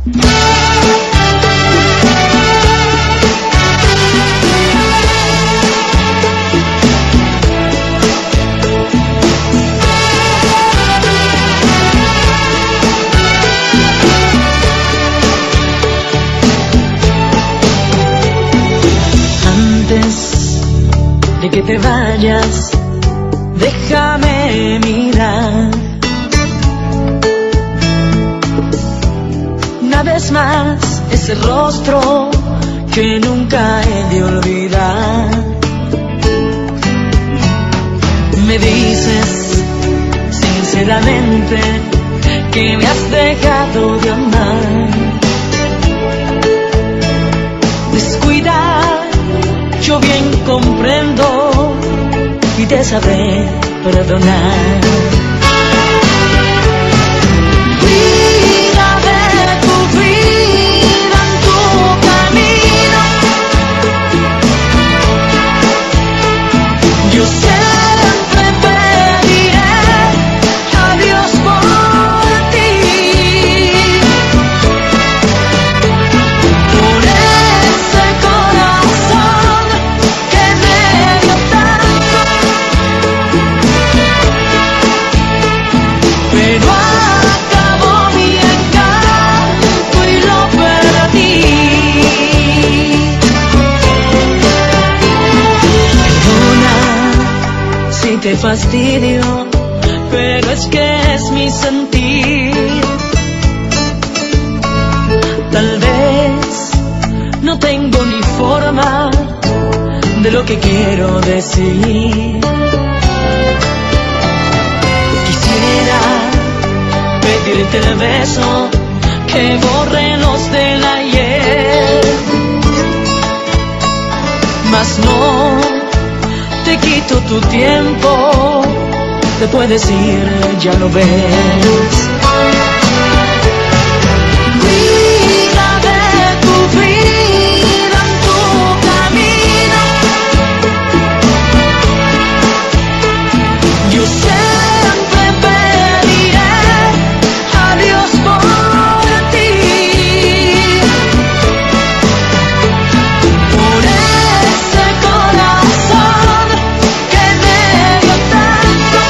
De que te vayas, déjame mirar una vez más ese rostro que nunca he de olvidar. Me dices sinceramente que me has dejado de amar. Descuidar, yo bien comprendo y te sabré perdonar. Cuida de tu vida en tu camino. Yo siempre pediré a Dios por ti. Por ese corazón que me dio tanto, pero acabó mi encanto y lo perdí. Perdona si te fastidio, pero es que es mi sentir. Tal vez no tengo ni forma de lo que quiero decir. Quisiera pedirte el beso que borre los del ayer, mas no te quito tu tiempo, te puedes ir, ya lo ves. Cuida de tu vida en tu camino. Yo siempre pediré a Dios por ti. Por ese corazón que me dio tanto,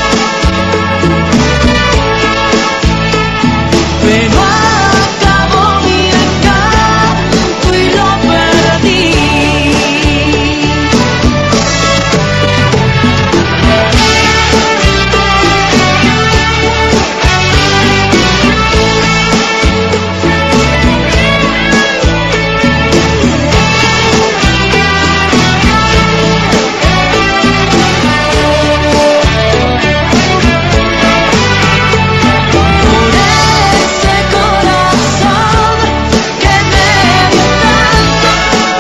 pero acabó mi encanto y lo perdí. Por ese corazón que me dio tanto,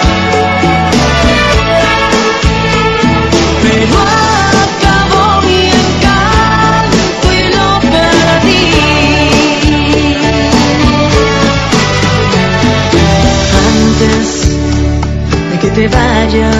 pero acabó mi encanto y lo perdí. Antes de que te vayas,